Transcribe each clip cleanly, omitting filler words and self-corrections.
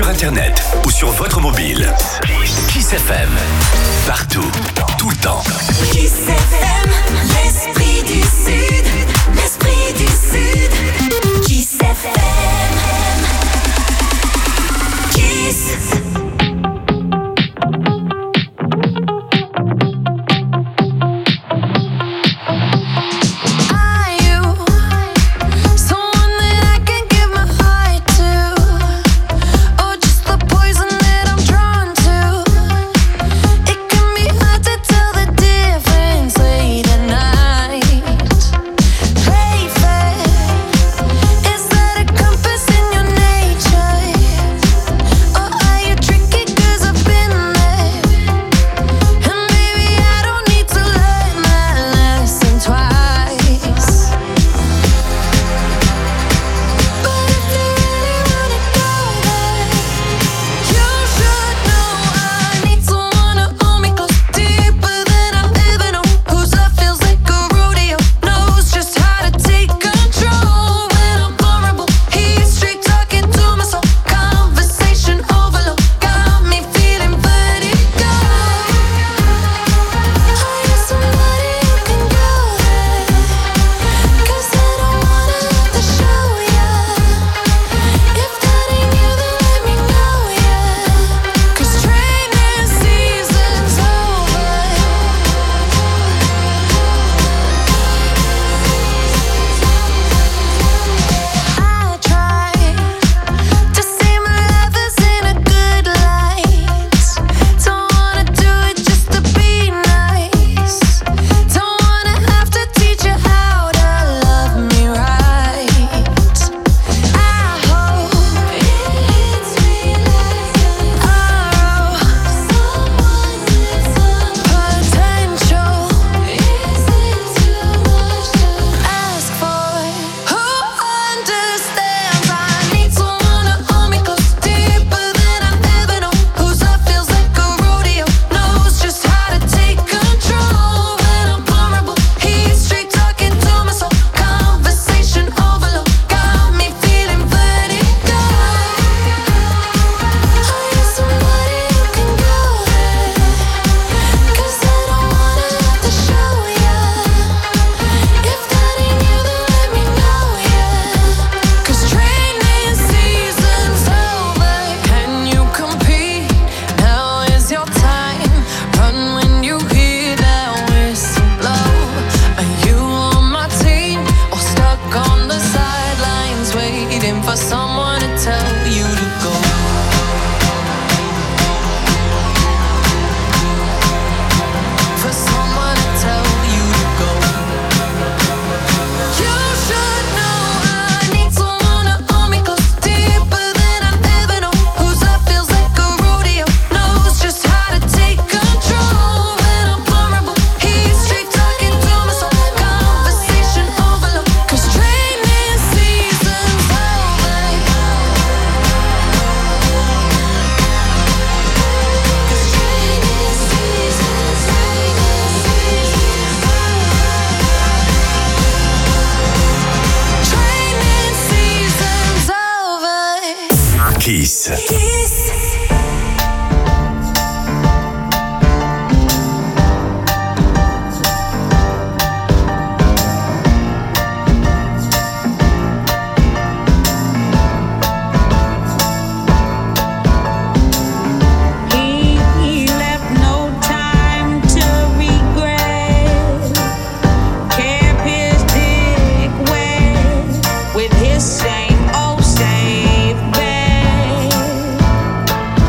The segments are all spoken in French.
sur internet ou sur votre mobile. Kiss FM. Partout, tout le temps. Kiss FM, l'esprit du Sud. L'esprit du Sud. Kiss FM. Kiss. Kiss. Same old same bed.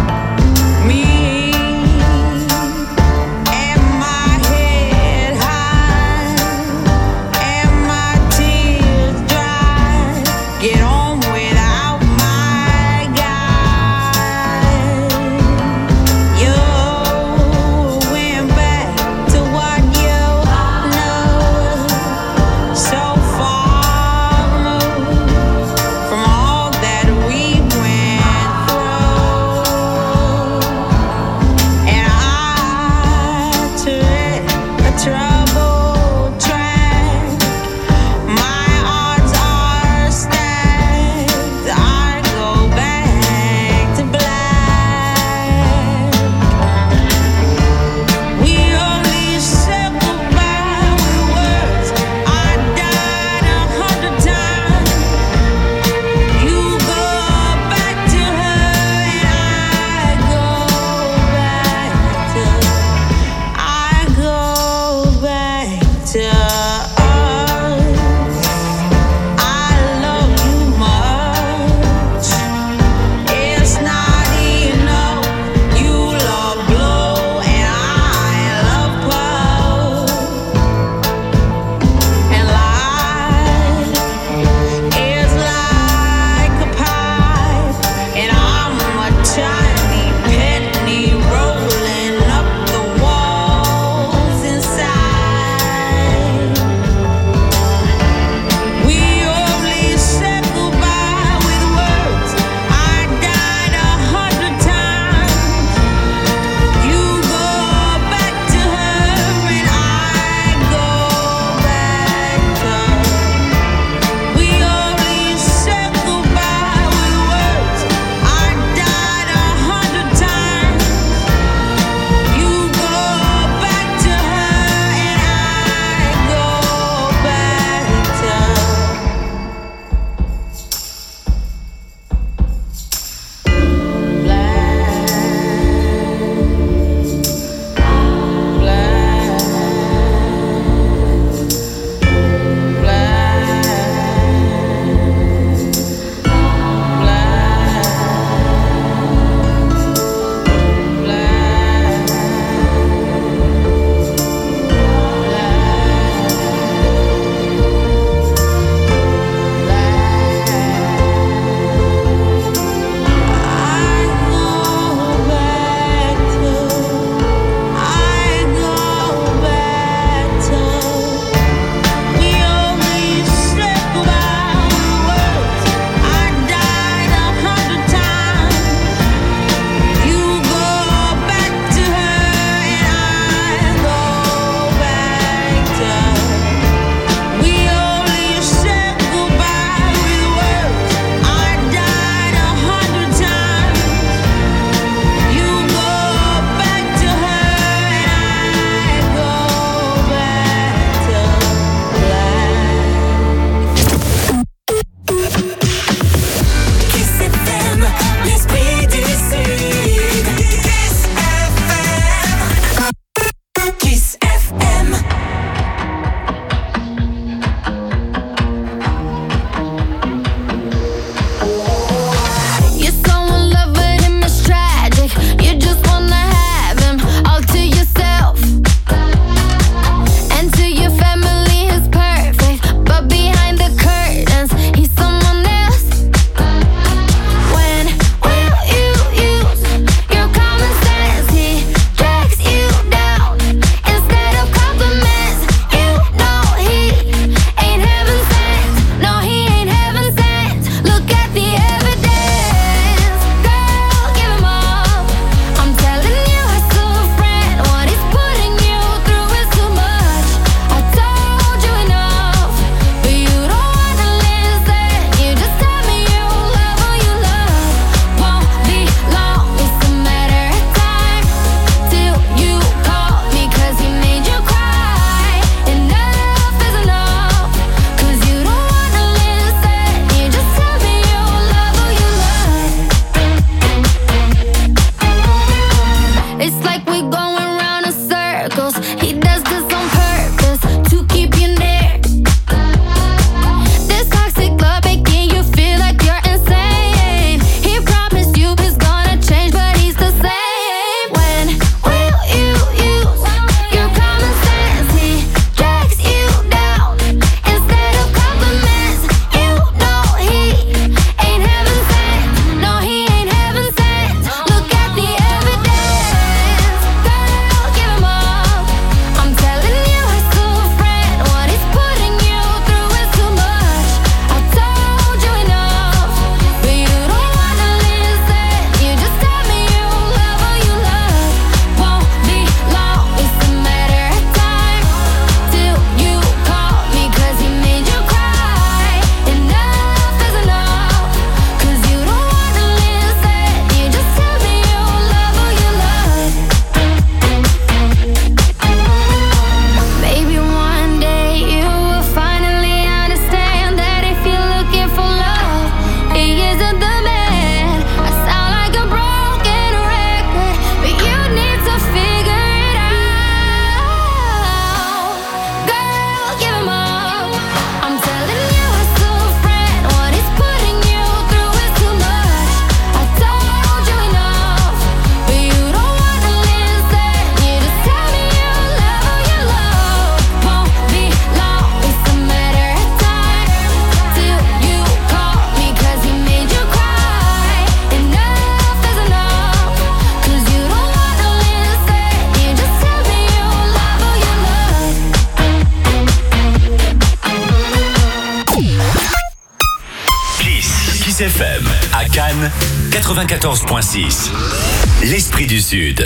Kiss FM, à Cannes, 94.6. L'Esprit du Sud.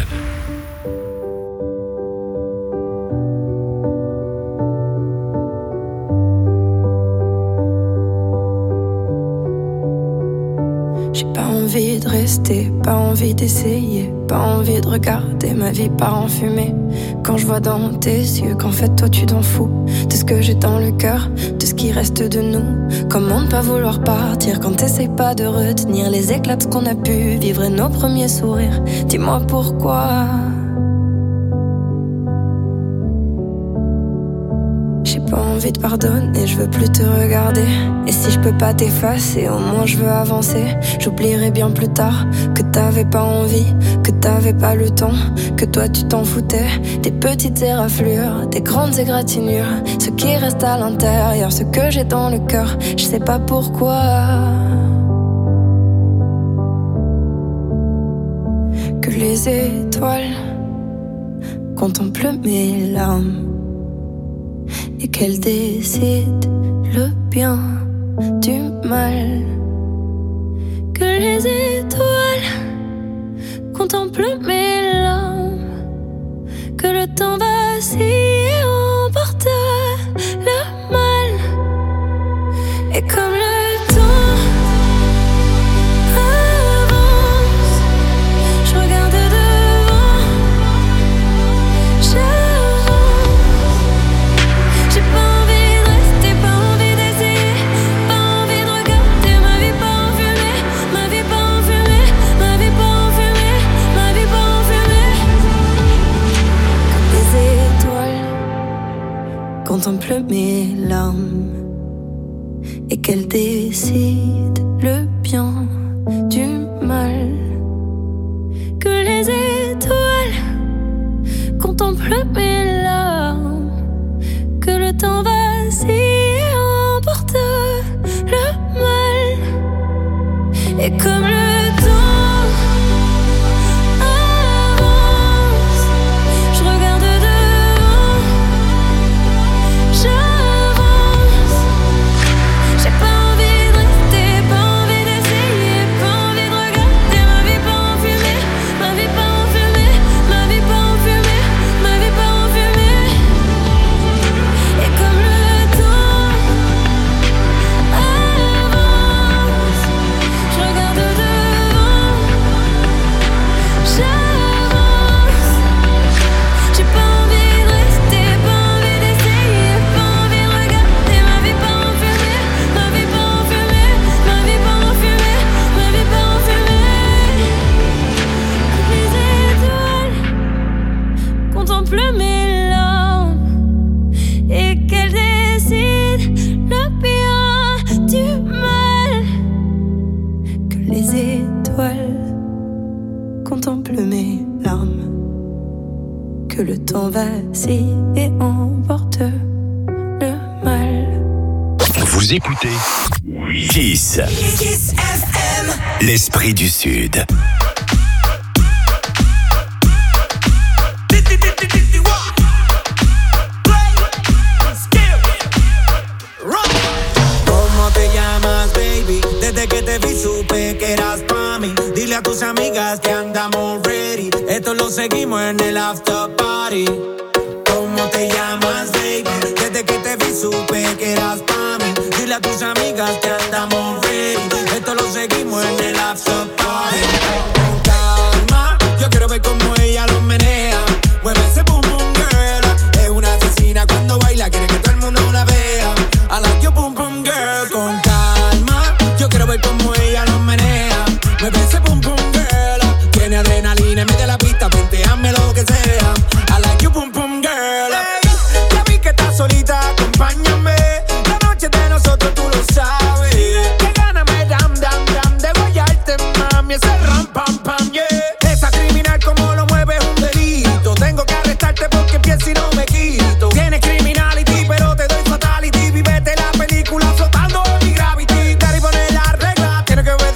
J'ai pas envie de rester, pas envie d'essayer, pas envie de regarder ma vie part en fumée. Quand je vois dans tes yeux qu'en fait toi tu t'en fous de ce que j'ai dans le cœur, de ce qui reste de nous. Comment ne pas vouloir partir quand t'essayes pas de retenir les éclats de ce qu'on a pu vivre et nos premiers sourires. Dis-moi pourquoi. J'ai pas envie de pardonner, je veux plus te regarder. Et si je peux pas t'effacer, au moins je veux avancer. J'oublierai bien plus tard que t'avais pas envie, que t'avais pas le temps, que toi tu t'en foutais. Des petites éraflures, des grandes égratignures, ce qui reste à l'intérieur, ce que j'ai dans le cœur, je sais pas pourquoi. Que les étoiles contemplent mes larmes et qu'elle décide le bien du mal. Que les étoiles contemplent mes larmes, que le temps vacille et emporte le mal. Et comme le temps avance, je regarde devant, j'ai pas envie de rester, pas envie d'essayer, pas envie de regarder ma vie pas en fumée, ma vie pas en fumée, ma vie pas en fumée, ma vie pas en fumée. Comme les étoiles contemplent mes larmes et qu'elles décident le bien du mal. Que les étoiles contemplent mes larmes, que le temps vacille et emporte le mal. Et comme le temps avance, je regarde devant, j'avance. J'ai pas envie de rester, pas envie d'essayer, pas envie de regarder ma vie pas en fumée, ma vie pas en fumée, ma vie pas en fumée, ma vie pas en fumée. Et comme le temps avance, je regarde devant, j'avance. J'ai pas envie de rester, pas envie d'essayer, pas envie de regarder ma vie pas en fumée, ma vie pas en fumée, ma vie pas en fumée, ma vie pas en fumée. Les étoiles contemplent mes larmes et qu'elles décident le bien du mal. Que les étoiles contemplent mes larmes, que le temps vacille et emporte le mal. Vous écoutez Kiss. Kiss FM. L'Esprit du Sud. ¿Cómo te llamas, baby? Desde que te vi supe que eras pa' mí. Dile a tus amigas que andamos ready. Esto lo seguimos en el after party. ¿Cómo te llamas, baby? Desde que te vi supe que eras pa' mí. Dile a tus amigas que andamos ready. Esto lo seguimos en el after party. Con calma, yo quiero ver cómo ella lo menea. Mueve ese boom boom girl. Es una asesina cuando baila, quiere que todo el mundo la vea. I like your boom boom girl. Con calma, yo quiero ver cómo ella lo menea. Mueve ese boom boom girl. Tiene adrenalina en medio de la pista, ponteame lo que sea. I like your boom boom girl. Hey, ya vi que estás solita, acompáñame. La noche de nosotros tú lo sabes. Que gana me dam dam dam de guayarte, mami. Ese ram pam pam yeah. Esa criminal como lo mueve es un delito. Tengo que arrestarte porque pienso y no me quito. Tienes criminality pero te doy fatality. Vivete la película flotando en mi gravity. Daddy pone la regla, tiene que ver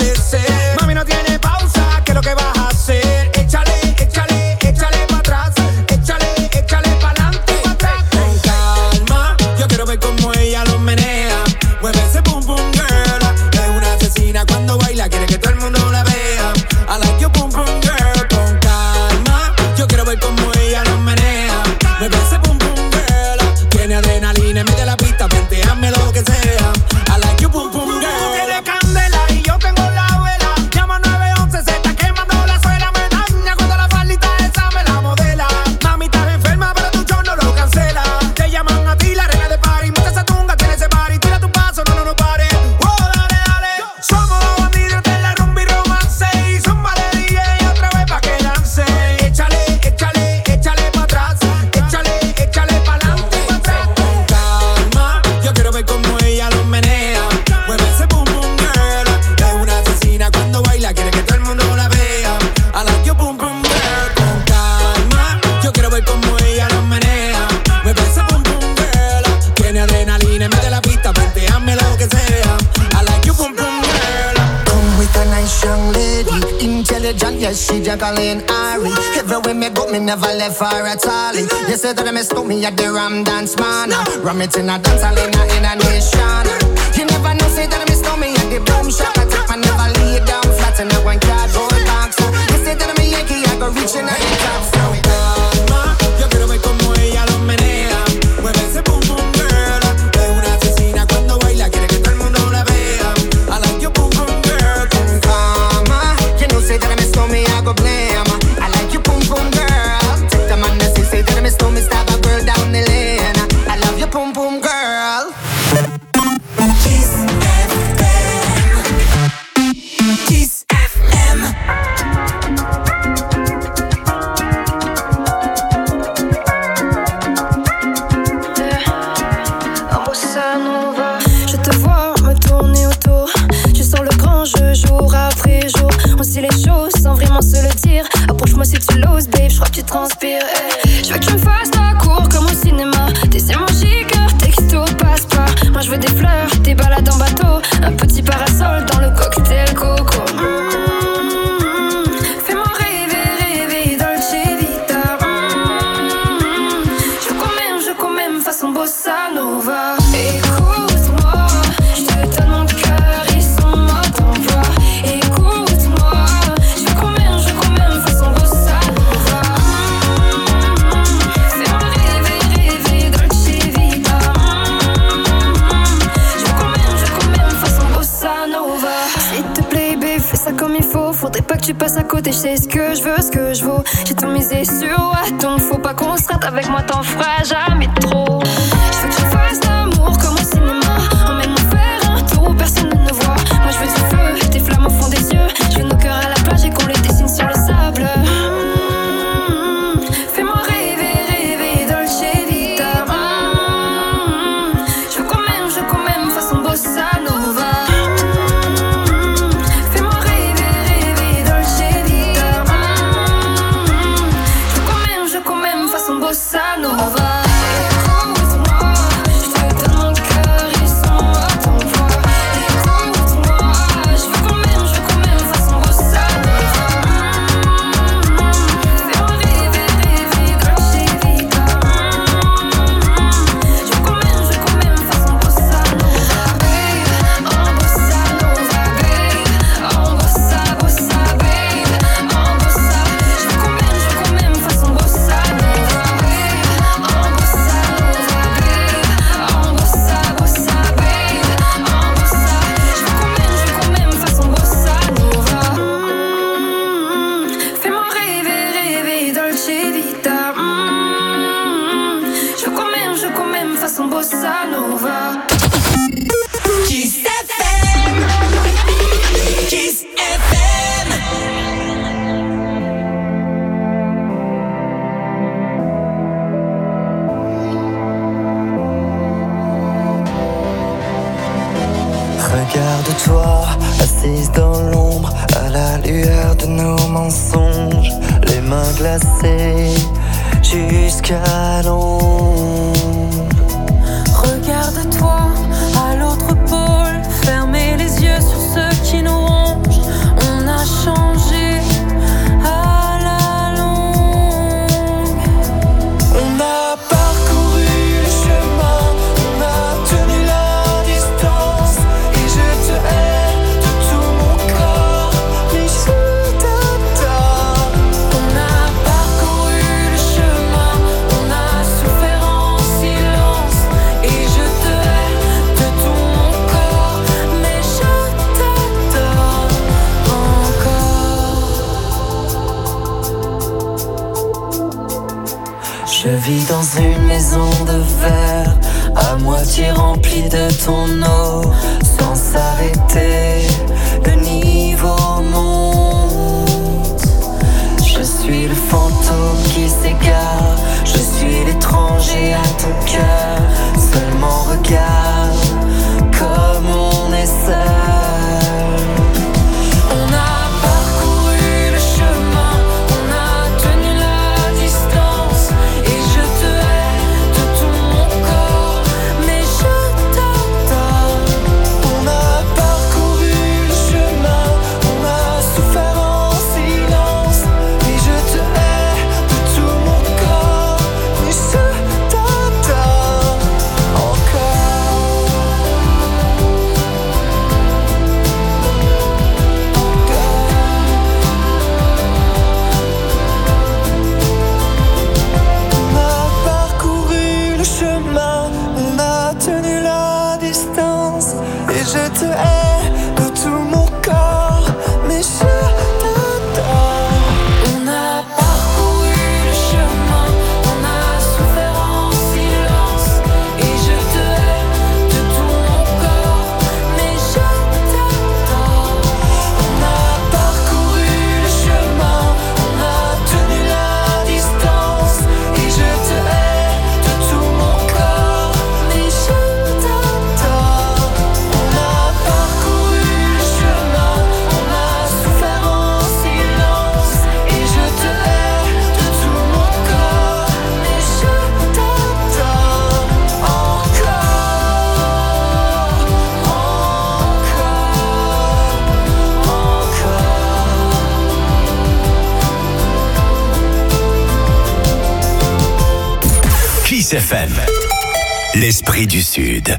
religion, yes, she Jacqueline Ari. Everywhere me go, me never left her at all. You say that I miss me at the Ram Dance Man. Ram it in a dance hall in a nation. You never know, say that I miss me at the Boom Shop. I take my never lay down flat in a one cardboard box. You say that I'm a Yankee, I go reaching out the top. So calma, yo quiero ver como ella lo menea. Mueve ese boom boom girl. Es una asesina cuando baila, quiere que todo el mundo la vea. I like your boom boom girl. Calma, you know say that I miss me, I go blame. I like your boom boom girl. Take the man that say that I miss me, stab a girl down the lane. I love your boom boom girl. Kiss FM. Kiss FM. Je te vois me tourner autour. Je sens le grand jeu jour après jour. On sait les choses sans vraiment se le dire. Approche-moi si tu l'oses, babe, je crois que tu transpires. Je veux que tu me fasses la cour comme au cinéma. Tes émojis, cœur, texto, passe pas. Moi je veux des fleurs, des balades en bateau. Un petit parasol dans le cocktail coco. Fais-moi rêver, rêver, dolce vita. Je cours même façon bossa nova. Écoute-moi, je te donne mon cœur et son mode d'envoi. Écoute-moi, je cours même façon bossa nova. Fais-moi rêver, rêver, dolce vita. Je cours même façon bossa nova. S'il te plaît, babe, fais ça comme il faut. Faudrait pas que tu passes à côté, je sais ce que je veux, ce que je vaux. J'ai tout misé sur toi, donc faut pas qu'on se rate. Avec moi t'en feras jamais trop. Je veux que tu fasses l'amour comme au cinéma. Emmène-nous faire un tour où personne ne nous voit. Moi je veux du feu, des flammes au fond des yeux. Je veux nos cœurs à la plage et qu'on les dessine sur le sable. Fais-moi rêver, rêver, dolce vita. Je veux quand même façon bossa nova. Fais-moi rêver, rêver, dolce vita. Je veux quand même façon bossa nova. Regarde-toi, assise dans l'ombre, à la lueur de nos mensonges, les mains glacées jusqu'à l'ombre. Regarde-toi à l'autre pôle, fermez les yeux sur ce qui nous ronge. On a changé à la longue. On a parcouru le chemin, on a tenu la distance, et je te hais de tout mon corps, mais je t'adore. On a parcouru le chemin, on a souffert en silence, et je te hais de tout mon corps, mais je t'adore encore. Je vis dans une maison de verre, à moitié remplie de ton eau, sans s'arrêter, le niveau monte. Je suis le fantôme qui s'égare, je suis l'étranger à ton cœur. Seulement regarde comme on est seul. On a parcouru le chemin, on a tenu la distance, et je te hais de tout mon corps, mais je t'adore. On a parcouru le chemin, on a souffert en silence. Kiss FM, l'esprit du Sud.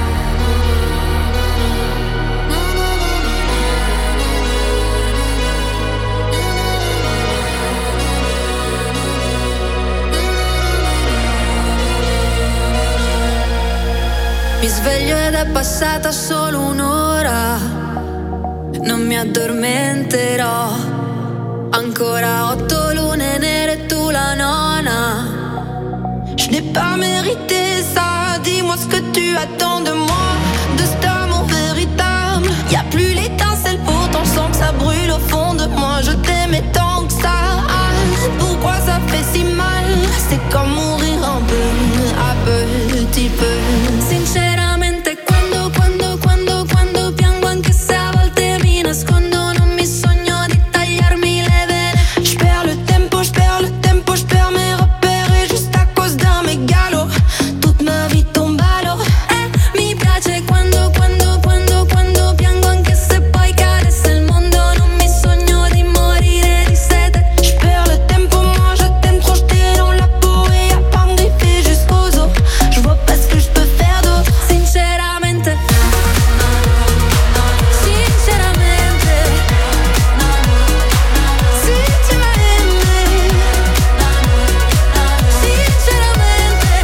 Mi sveglio ed è passata solo un'ora, non mi addormenterò. Ancora 8 lune nere e tu la nona. Je n'ai pas mérité ça, dis-moi ce que tu attends de moi, de cet amour véritable. Y'a plus l'étincelle, pourtant je sens que ça brûle au fond de moi. Je t'aimais tant que ça, pourquoi ça fait si mal? C'est comme mourir un peu, à petit peu. Sinceramente quando piango, anche se a volte mi nascondo, non mi sogno di tagliarmi le vene. Je perds le tempo, je perds mes repères et juste à cause d'un mégalo, toute ma vie tombe à l'eau. Mi piace quando piango, anche se poi cadesse il mondo, non mi sogno di morire di sete. Je perds le tempo, moi je t'aime trop, je t'ai dans la peau et y'a pas me griffer jusqu'aux os. Je vois pas ce que je peux faire d'autre. Sinceramente, si tu m'as aimé, sinceramente,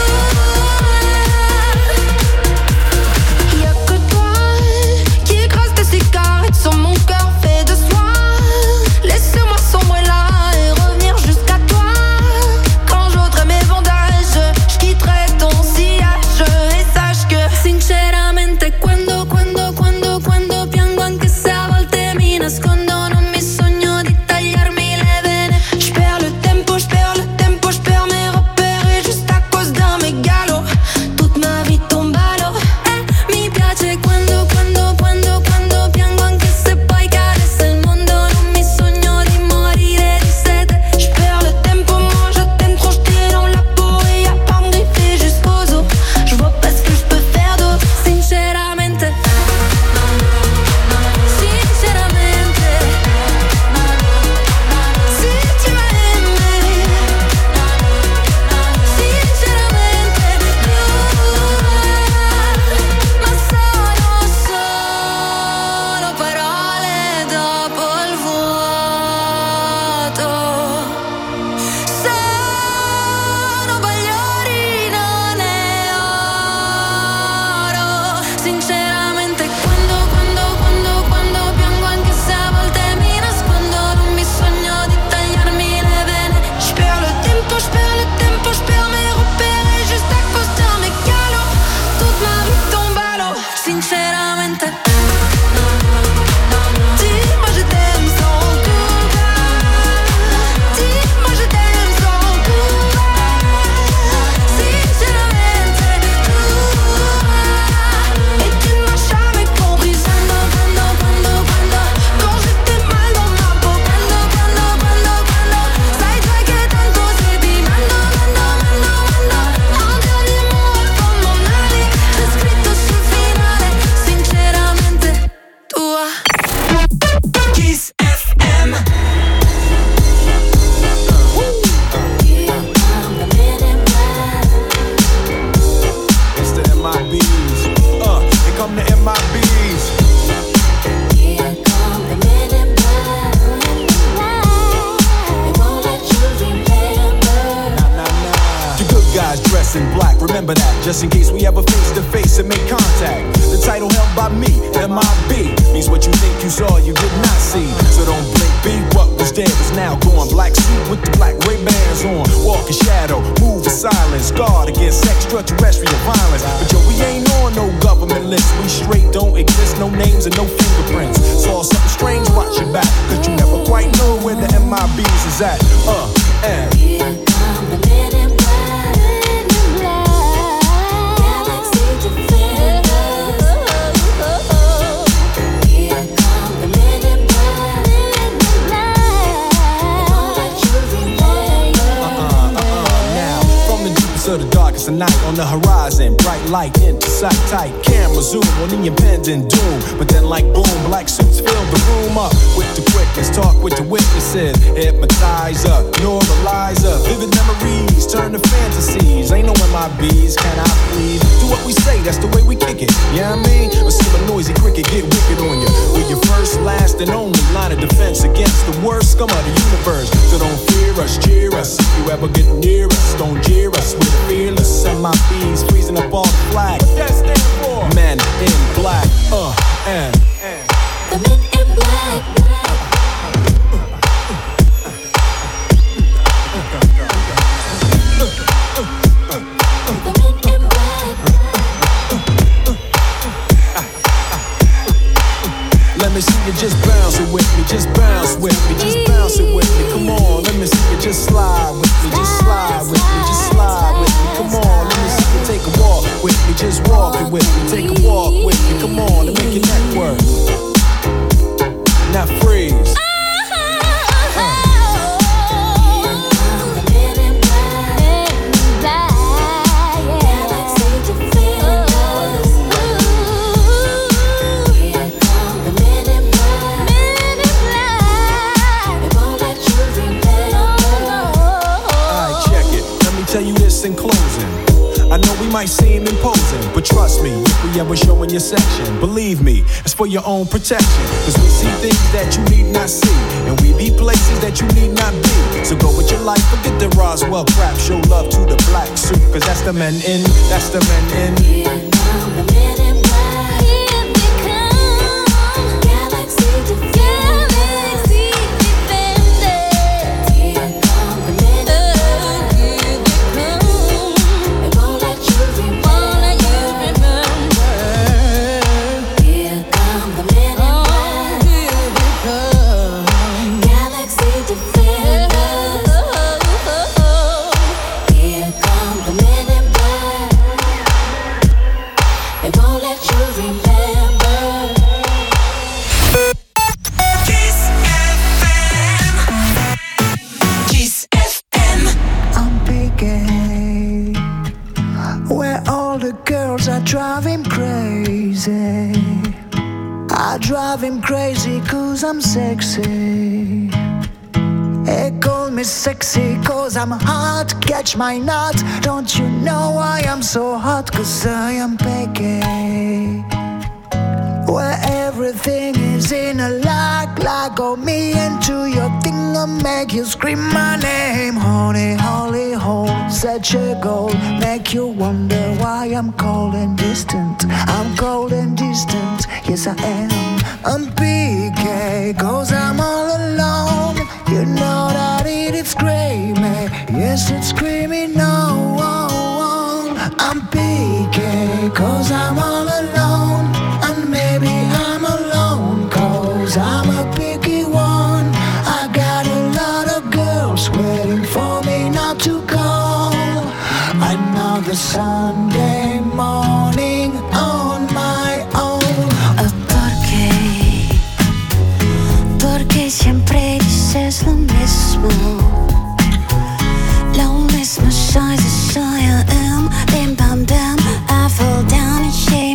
y'a que toi qui écrase tes cigarettes sur mon cœur fait de soie. Laisse-moi sombrer là et revenir jusqu'à toi. Quand j'ôterai mes bandages, je quitterai ton sillage et sache que sinceramente quando piango, anche se a volte mi nascondo, non mi sogno di tagliarmi le vene. je perds le tempo, je perds mes repères et juste à cause d'un mégalo, toute ma vie tombe à l'eau. Mi piace quando piango, anche se poi cadesse il mondo, non mi sogno di morire di sete. Je perds le tempo, moi je t'aime trop, je t'ai dans la peau et y'a pas me griffer jusqu'aux os. Je vois pas ce que je peux faire d'autre. Sinceramente, Si tu m'as aimé, sinceramente, ma sono parole dopo il vuoto. Sono bagliori, non è oro. Sinceramente quando piango, anche se a volte mi nascondo, non mi sogno di tagliarmi le vene. je perds le tempo, je perds mes repères et juste à cause d'un mégalo, toute ma vie tombe à l'eau. Sinceramente, Dis-moi je t'aime sans courage, dis-moi je t'aime sans courage, sinceramente, et tu ne m'as jamais compris. Quand j'étais mal dans ma peau, sai già che tanto sei di mando. Un dernier mot con mon ali, c'è scritto sul finale, sinceramente tua. Kiss FM. It's the MIBs. Here come the MIBs. The good guys dress in black, remember that, just in case we ever face to face and make contact. The title held by me, MIB, means what you think you saw, you did not see. So don't blink, be what was dead is now gone. Black suit with the black Ray-Bans on, walk in shadow, move in silence, guard against extraterrestrial violence. But yo, we ain't on no government list, we straight don't exist, no names and no fingerprints. Saw something strange, watch your back, cause you never quite know where the MIBs is at. And tonight on the horizon. Bright light into sight, tight camera zoom on the impending doom. But then like boom, black suits fill the room up with the quickness. Talk with the witnesses, hypnotizer, normalizer. Vivid memories turn to fantasies. Ain't no MIBs, can I please? Do what we say, that's the way we kick it. Yeah, I mean, or see a noisy cricket get wicked on you. We're your first, last, and only line of defense against the worst scum of the universe. So don't fear us, cheer us. If you ever get near us, don't jeer us. We're fearless. MIBs freezing up all the flag. What that stand for? Men in black. And the men in black. Let me see you just bounce it with me, just bounce with me, just bounce it with me. Come on, let me see you just slide with me, just slide with me, just slide with me. Come on, let me see you take a walk with me, just walk it with me, take a walk with me. Come on, and make your neck work. Now freeze. Tell you this in closing. I know we might seem imposing, but trust me, if we ever show in your section, believe me, it's for your own protection. Cause we see things that you need not see, and we be places that you need not be. So go with your life, forget the Roswell crap. Show love to the black suit, cause that's the men in, that's the men in. Here come the men in black. Here they come. Galaxy defenders. Here come the men in black. Drive him crazy. I drive him crazy cause I'm sexy. They call me sexy cause I'm hot. Catch my nut. Don't you know I am so hot? Cause I am picky. Where everything is in a like go me into your thing and make you scream my name. Honey, holy hole, such a goal. Make you wonder why I'm cold and distant. I'm cold and distant, yes I am. I'm PK, cause I'm all alone. You know that it's screaming, yes it's screaming no. I'm PK, cause I'm all alone. And maybe I'm alone, cause I'm a picky one. I got a lot of girls waiting for me not to call. Another Sunday morning on my own. Porque siempre dices lo mismo. Lo mismo, soy I am. Bim bam bam, I fall down and shake.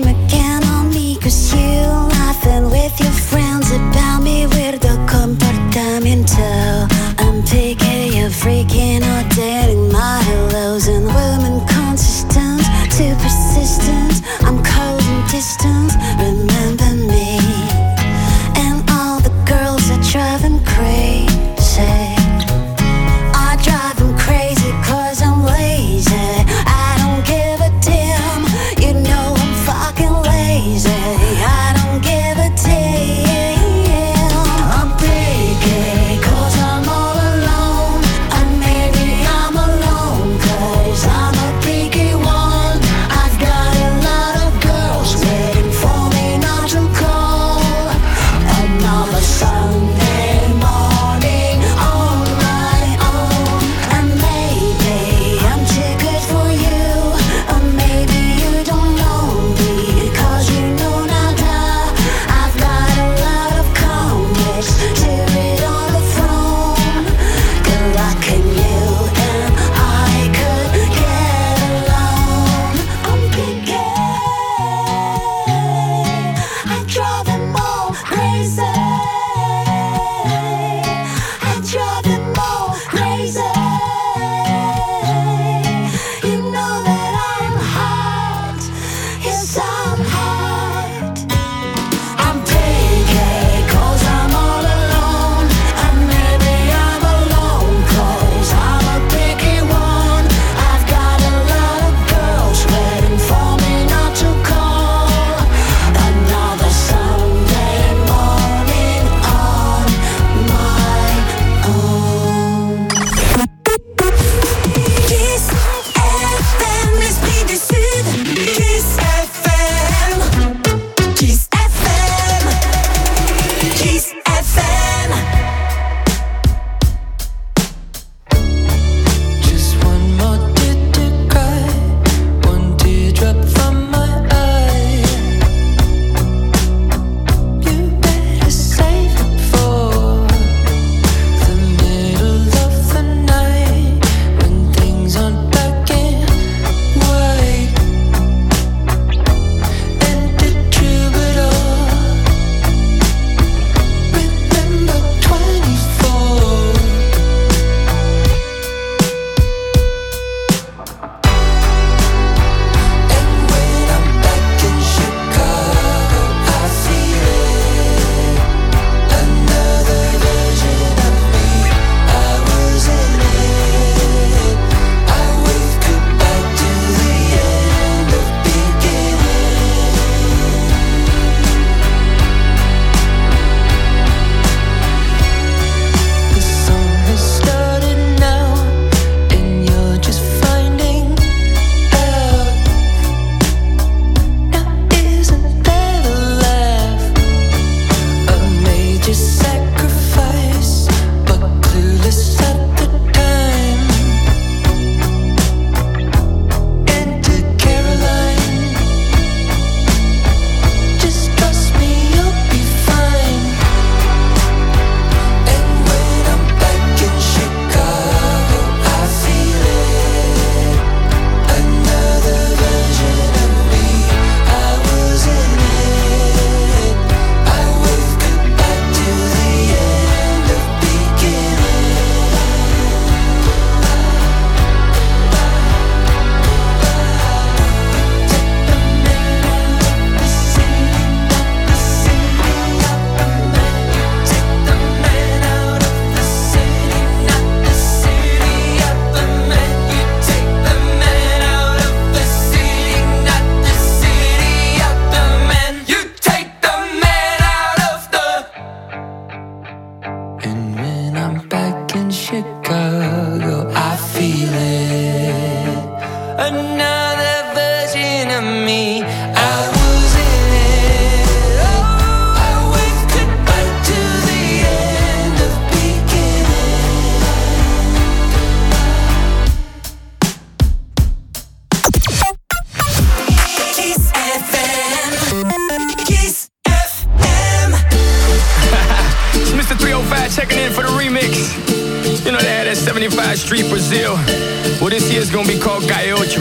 Worldwide checking in for the remix. You know they had that 75 Street Brazil. Well, this year's gonna be called Calle Ocho.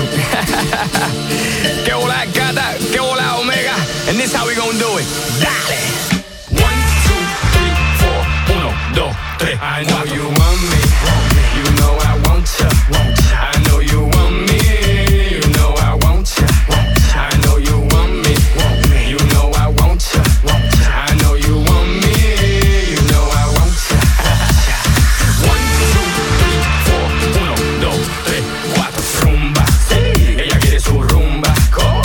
Que hola gata, que hola omega. And this how we gonna do it. Dale! 1, 2, 3, 4, 1, 2, 3. I know you want me. You know I want ya. I know you want me. You know I want ya. I know you want me. You know I want ya. I know you want me. You know I want ya. 1, 2, 3, 4, 1, 2, 3, 4. Rumba, sí. Ella quiere su rumba.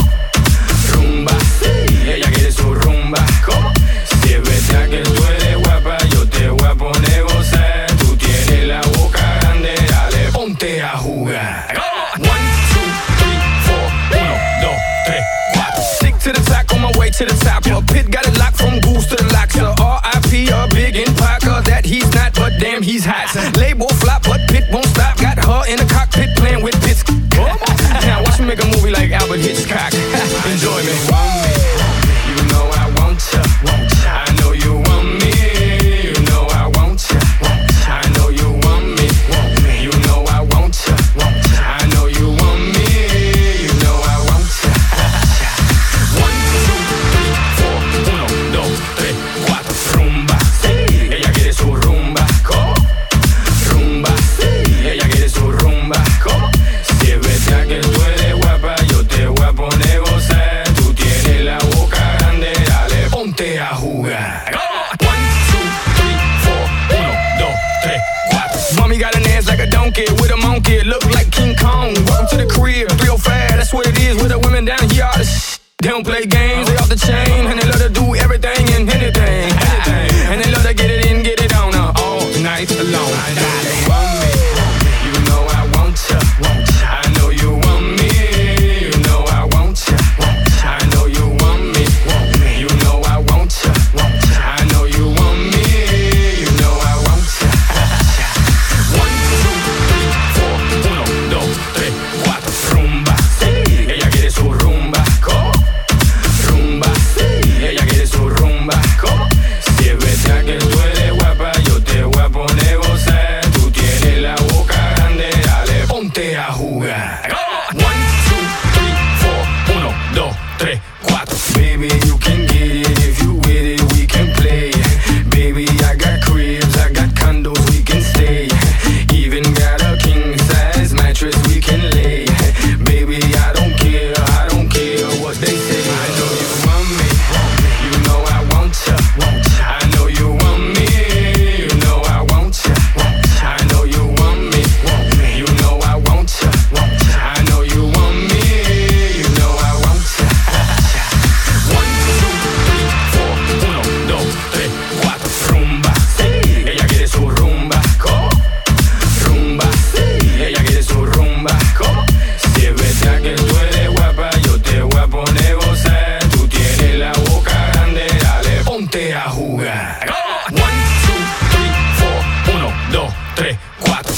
Rumba, sí. Ella quiere su rumba. Si es verdad que tú eres guapa, yo te voy a poner gozar. Tú tienes la boca grande, dale, ponte a jugar. 1, 2, 3, 4, 1, 2, 3, 4. Stick to the top, on my way to the top. A pit got it locked from goose to the lock. So R.I.P. a big in Parker that he's not, but damn he's hot. Label flop, but Pit won't stop. Got her in the cockpit playing with Pitts. Now watch me make a movie like Albert Hitchcock. Enjoy me. You know I want ya. I know you want me. You know I want ya. I know you want me. You know I want ya. I know you want me. You know I want ya. 1, 2, 3, 4, 1, 2, 3, 4. Rumba, sí. Ella quiere su rumba. Rumba, sí. Ella quiere su rumba. Si es verdad que tú eres guapa, yo te voy a poner gozar. Tú tienes la boca grande, dale, ponte a jugar. 1, 2, 3, 4, 1, 2, 3, 4. Mommy got an ass like a donkey with a monkey, look like King Kong. Welcome to the crib, 305, that's what it is with the women down here. All the they don't play games, they off the chain, and they love to do everything and anything. And they love to get it in, get it on all night long. You want me, you know I want ya. I know you want me, you know I want ya. I know you want me, you know I want ya. I know you want me, you know I want ya. 1, 2, 3, 4, 1, 2, 3, 4. Rumba, sí, ella quiere su rumba. Rumba, sí, ella quiere su rumba. Si es verdad que tú eres guapa, yo te voy a poner gozar. Tú tienes la boca grande, dale, ponte a jugar. 1, 2, 3, 4, 1, 2, 3, 4. Baby, you can get it if you with it, we can play. Baby, I got cribs, I got condos, we can stay. Even got a king size mattress we can lay. Baby, I don't care what they say. I know you want me, you know I want ya. I know you want me, you know I want ya. I know you want me, you know I want ya. I know you want me, you know I want ya. 1, 2, 3, 4, 1, 2, 3, 4. Rumba, sí, ella quiere su rumba. Rumba, sí, ella quiere su rumba. Si es verdad que tú eres guapa, yo te voy a poner gozar. Tú tienes la boca grande, dale, ponte a jugar. 1, 2, 3, 4, 1, 2, 3, 4.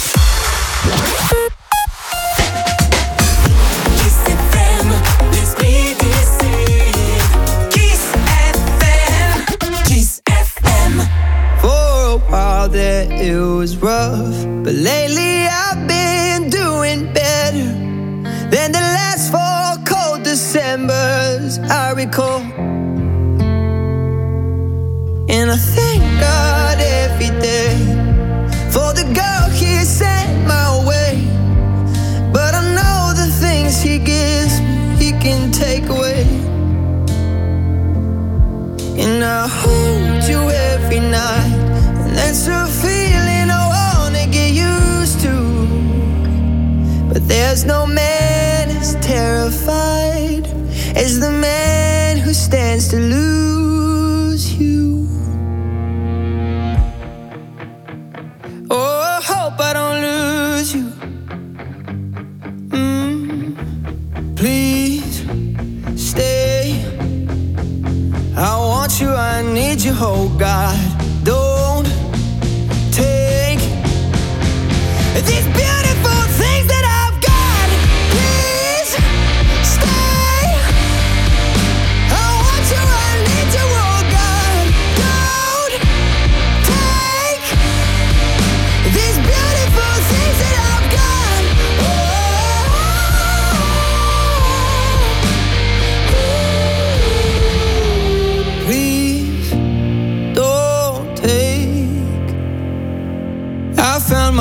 Kiss FM, l'esprit d'ici. Kiss FM, Kiss FM. For a while there it was rough, but lately I've been doing better than the last 4 cold Decembers I recall. And I thank God every day for the girl He sent my way. But I know the things He gives me, He can take away. And I hold you every night, and that's a feeling I wanna get used to. But there's no man as terrified as the man who stands to lose you. Oh, I hope I don't lose you. Please stay. I want you, I need you, oh God. Don't take these beautiful things that I've got. Please stay. I want you, I need you, oh God. Don't take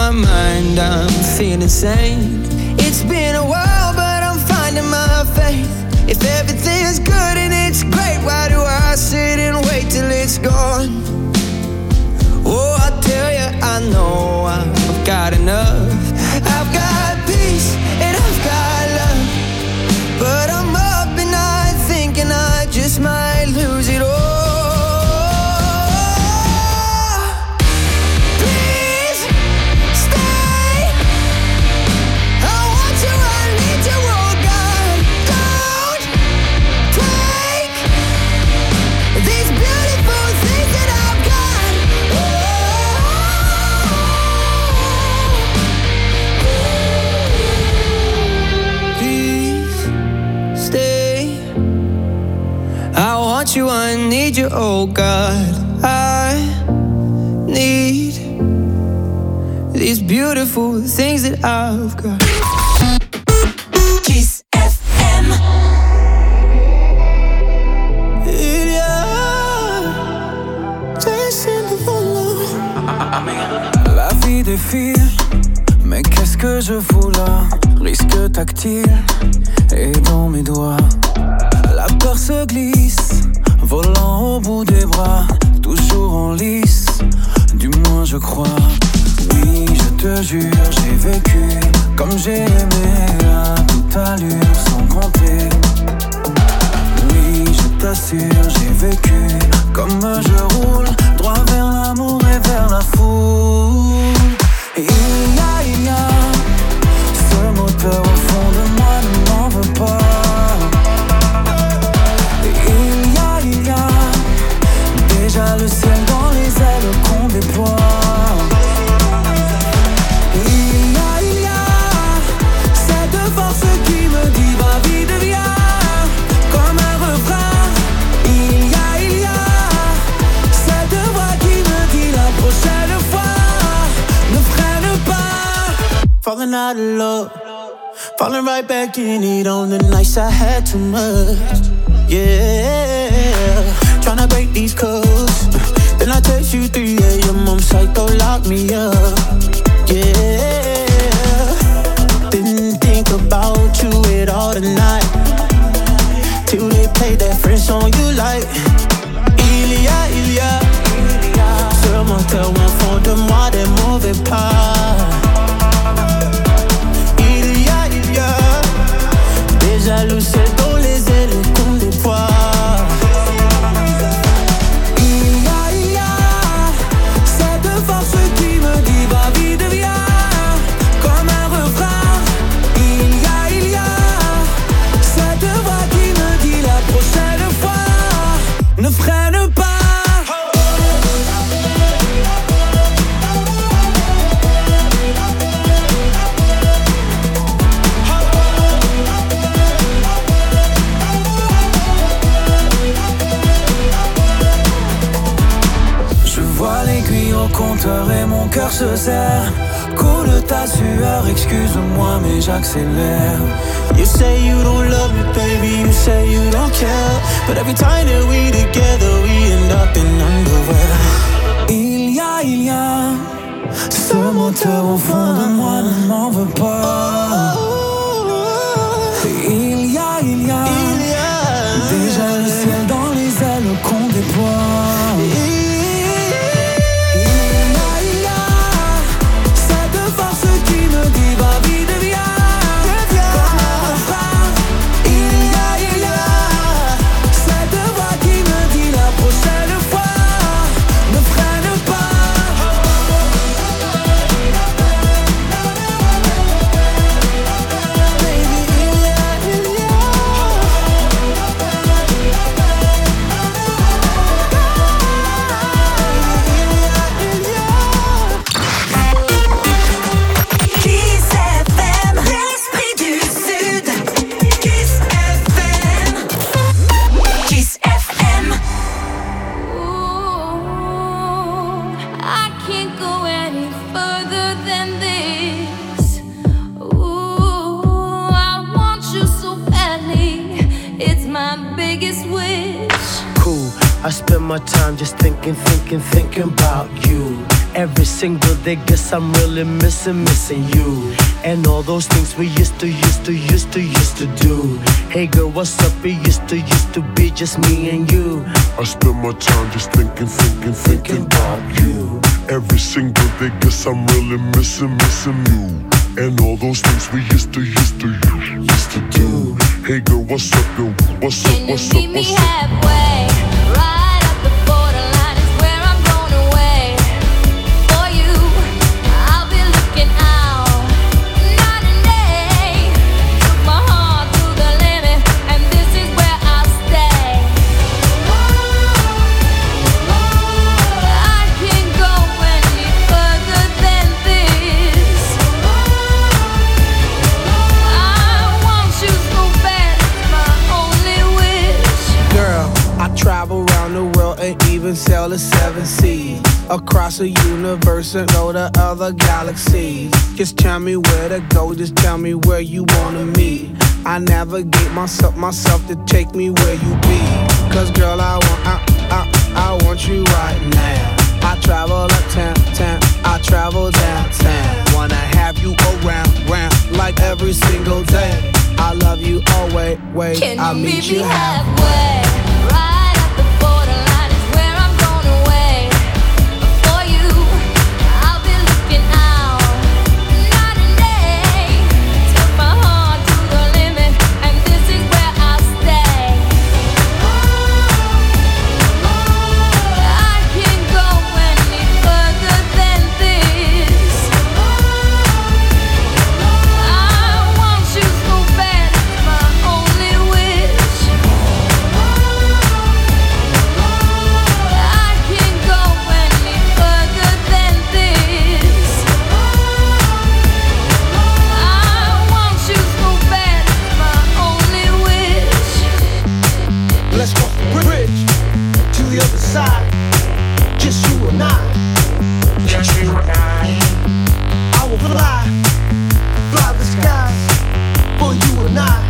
my mind, I'm feeling sane. It's been a while, but I'm finding my faith. If everything's good and it's great, why do I sit and wait till it's gone? Oh, I tell you, I know I've got enough. I've got peace and I've got love, but I'm up at night thinking I just might lose it all. You, I need you, oh God. I need these beautiful things that I've got. Kiss FM. La vie défile, mais qu'est-ce que je fous là? Risque tactile et dans mes doigts. La peur se glisse, volant au bout des bras, toujours en lice, du moins je crois. Oui, je te jure, j'ai vécu comme j'ai aimé, à toute allure, sans compter. Oui, je t'assure, j'ai vécu comme je roule, droit vers l'amour et vers la foule. Et il y a ce moteur au fond de moi, ne m'en veux pas. Déjà le ciel dans les ailes qu'on déploie. Il y a cette force qui me dit ma vie devient comme un refrain. Il y a cette voix qui me dit la prochaine fois ne freine pas. Falling out of love, falling right back in it on the nights I had too much. Yeah, tryna break these codes. Then I text you 3 a.m. I'm psycho, lock me up. Yeah, didn't think about you at all tonight, till they play that French song you like. Il y a ce moteur au fond de moi, des mauvais pas. Il y a des jaloux, c'est dans les ailes qu'on déploie. Et mon cœur se serre, coule ta sueur, excuse-moi mais j'accélère. You say you don't love me, baby, you say you don't care, but every time that we together, we end up in underwear. Il y a ce moteur au fond de moi, ne m'en veux pas. Il y a déjà le ciel dans les ailes qu'on déploie. I spend my time just thinking about you. Every single day, guess I'm really missing you. And all those things we used to do. Hey girl, what's up? It used to be just me and you. I spend my time just thinking about you. Every single day, guess I'm really missing you. And all those things we used to do. Hey girl, what's up, girl? What's up, what's up, what's up? Can you meet me halfway? Right up the borderline is where I'm going away. For you, I'll be looking out night and day. Took my heart to the limit, and this is where I'll stay. I can't go any further than this. I want you so bad, it's my only wish. Girl, I travel around the world and even sail the 7 seas. Across the universe and go to other galaxies. Just tell me where to go, just tell me where you wanna meet. I navigate myself to take me where you be. Cause girl, I want you right now. I travel uptown, I travel downtown. Wanna have you around, like every single day. I love you always, I'll meet you halfway. Right at the borderline is where I'm going away. For you, I'll be looking out night and day. Took my heart to the limit, and this is where I'll stay. I can't go any further than this. I want you so bad, it's my only wish. I can't go any further than this. I want you so bad, it's my only wish. Let's cross the bridge to the other side. Just you and I. Just you and I will fly the skies for you and I.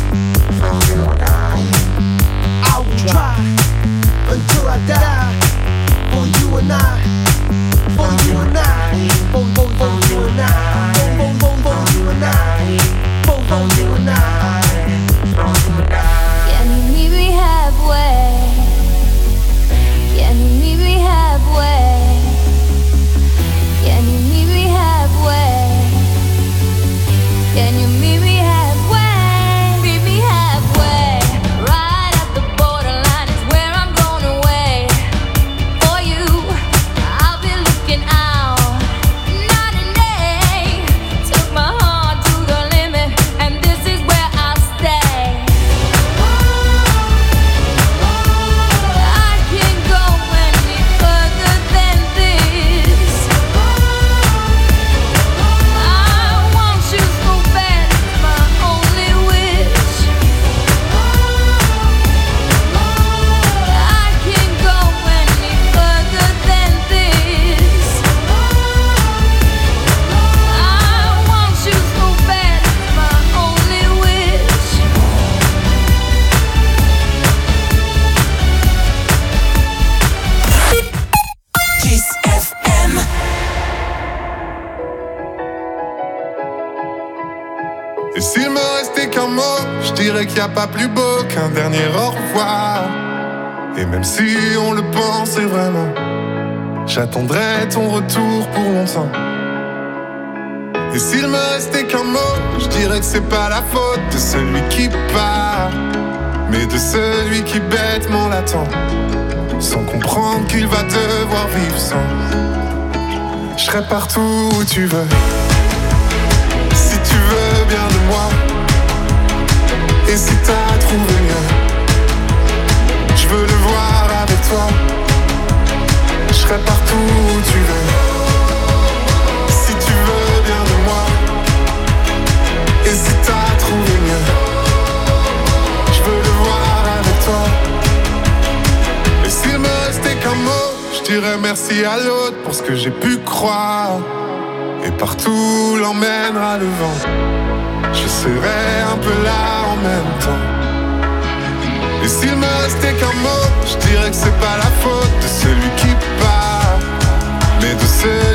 I will try until I die for you and I. For you and I. For you and I. For you and I. For you and I. Can you meet me halfway? Can you meet me halfway? Can you meet me halfway? Can you meet me halfway? Meet me halfway. Right at the borderline is where I'm going away. For you, I'll be looking out night and day. Took my heart to the limit, and this is where I'll stay. I can't go any further than this. I want you so bad, it's my only wish. I can't go any further than this. I want you so bad, it's my only wish. Kiss FM. Et s'il me restait qu'un mot, je dirais qu'il n'y a pas plus beau qu'un dernier au revoir. Et même si on le pensait vraiment, j'attendrai ton retour pour longtemps. Et s'il me restait qu'un mot, je dirais que c'est pas la faute de celui qui part, mais de celui qui bêtement l'attend, sans comprendre qu'il va devoir vivre sans. Je serai partout où tu veux, si tu veux bien de moi. Et si t'as trouvé mieux, je veux le voir avec toi. Je serai partout où tu veux, si tu veux bien de moi. Et si t'as trouvé mieux, je veux le voir avec toi. Et s'il me restait qu'un mot, je dirais merci à l'autre pour ce que j'ai pu croire. Et partout l'emmènera le vent, je serai un peu là en même temps. Et s'il me restait qu'un mot, je dirais que c'est pas la faute de celui qui part, mais de celui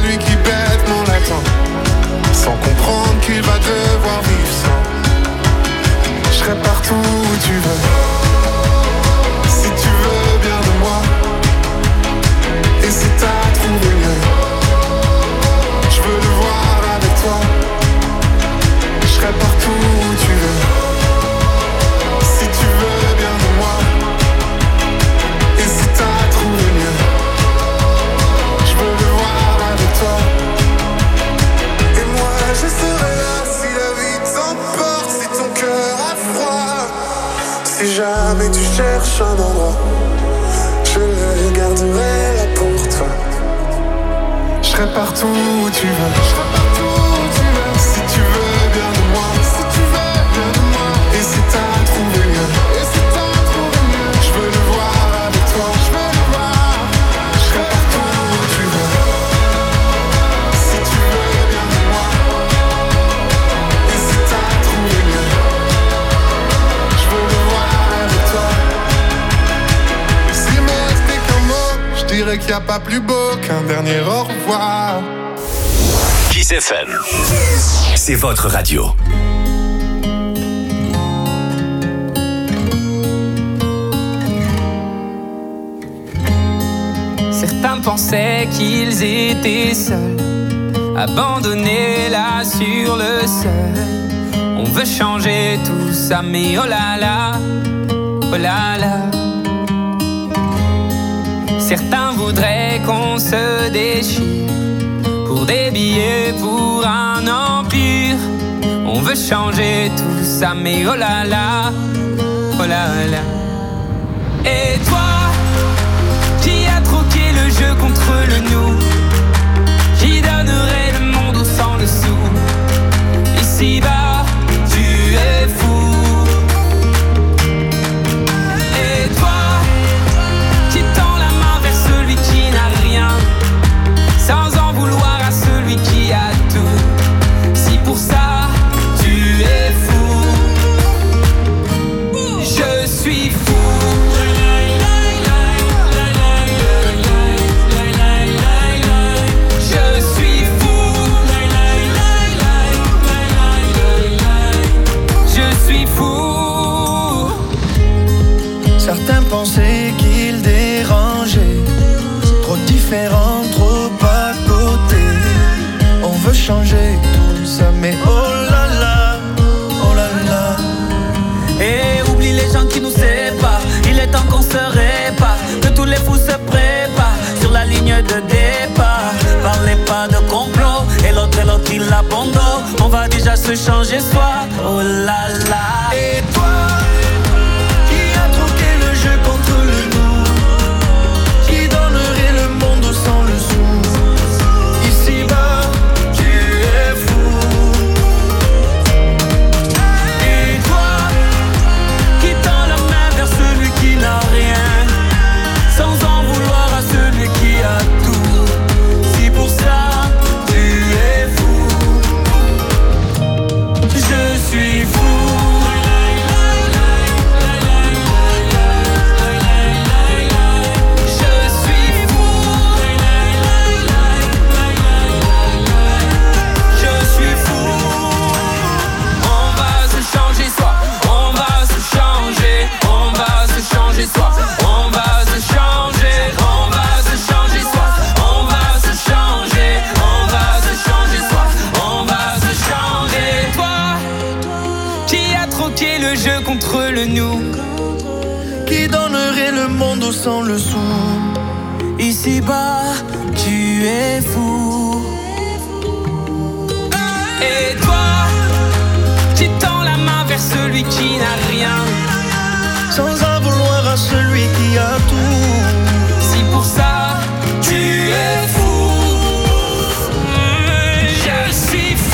tu veux. Si tu veux bien de moi, et si t'as trouvé mieux, je veux le voir avec toi. Je serai partout où tu veux. Si tu veux bien de moi, et si t'as trouvé mieux, je veux le voir avec toi. Et moi je serai là si la vie t'emporte, si ton cœur a froid. Si jamais tu cherches un endroit, je le garderai là pour toi. Je serai partout où tu veux. Je serai partout où tu veux. Si tu veux bien de moi, si tu veux bien de moi, et si t'as trouvé mieux, et si t'as trouvé mieux, je veux le voir avec toi. Je veux le voir. Je serai partout où tu veux. Si tu veux bien de moi, et si t'as trouvé mieux, je veux le voir avec toi. Et s'il me restait qu'un mot, je dirais qu'il n'y a pas plus beau qu'un dernier au revoir. Kiss FM, c'est votre radio. Certains pensaient qu'ils étaient seuls, abandonnés là sur le sol. On veut changer tout ça, mais oh là là, oh là là. Certains voudraient qu'on se déchire pour des billets, pour un empire. On veut changer tout ça, mais oh là là, oh là là. Et toi, qui a troqué le jeu contre le nous, qui donnerait le monde au sang le sou. Ici-bas, tu es fou. Et toi, qui tend la main vers celui qui n'a rien, sans en vouloir à celui qui a tout. Si pour ça, tu es fou, je suis fou. Certains pensaient qu'ils dérangeaient, trop différents, trop à côté. On veut changer tout ça, mais oh là là, oh là là. Et oublie les gens qui nous séparent, il est temps qu'on se répare, que tous les fous se préparent sur la ligne de départ. Parlez pas de complot, et l'autre il abandonne. On va déjà se changer soi, oh là là. Et toi, jeu contre le nous, qui donnerait le monde sans le sou. Ici-bas, tu es fou. Et toi, qui tend la main vers celui qui n'a rien, sans en vouloir à celui qui a tout. Si pour ça, tu es fou, je suis fou. Contre le nous, qui donnerait le monde sans le sou. Ici-bas, tu es fou. Et toi, qui tends la main vers celui qui n'a rien, sans en vouloir à celui qui a tout. Si pour ça, tu es fou, je suis fou.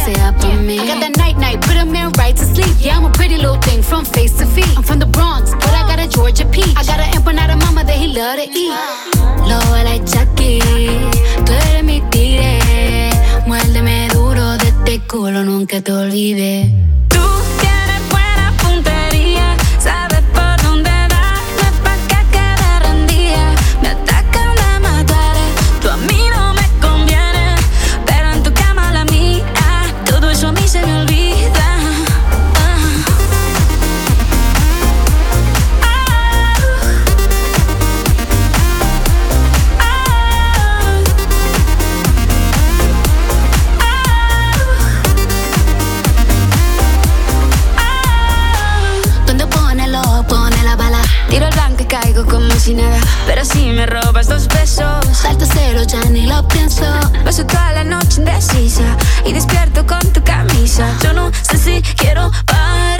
sea pa' mí. I got that night, put him in right to sleep. Yeah, I'm a pretty little thing from face to feet. I'm from the Bronx, but I got a Georgia peach. I got an empanada mama that he love to eat. Lobo like Chucky, tú eres mi tigre. Muérdeme duro de este culo, nunca te olvides. Tú tienes buena puntería, sabes por dónde darle pa' que quede rendida. Me atacan de matar, tú a mí no me conviene, pero en tu cama la mía, todo eso a mí se me olvida. Tiro el blanco y caigo como si nada, pero si me robas 2 besos, salto cero, ya ni lo pienso. Paso toda la noche indecisa y despierto con tu camisa. Yo no sé si quiero parar.